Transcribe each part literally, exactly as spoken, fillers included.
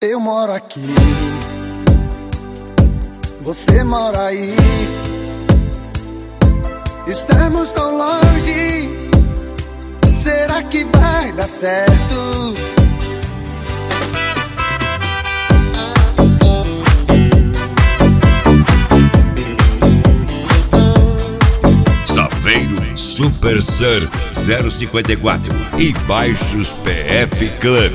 Eu moro aqui, você mora aí. Estamos tão longe, será que vai dar certo? Saveiro Super Surf zero cinquenta e quatro e Baixos P F Club.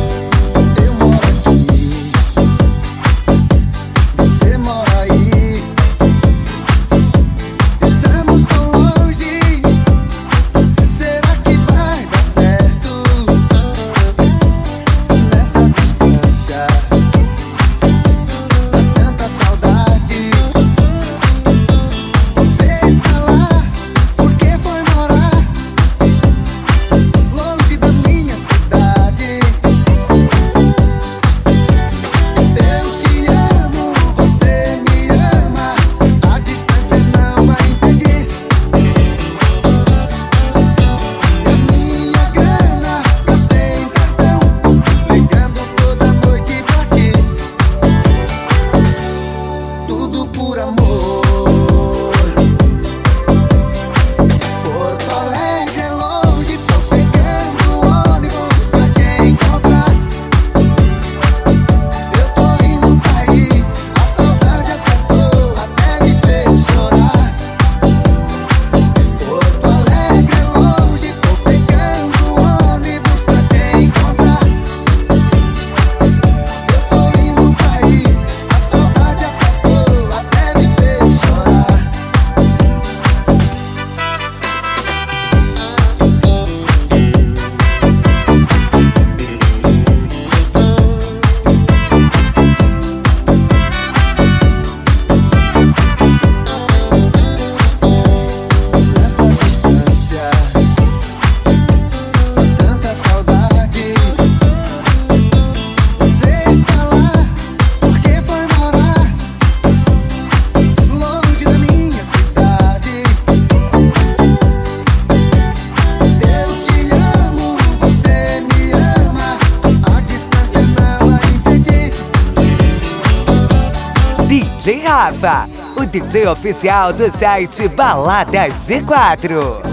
D J Rafa, o D J oficial do site Balada G quatro.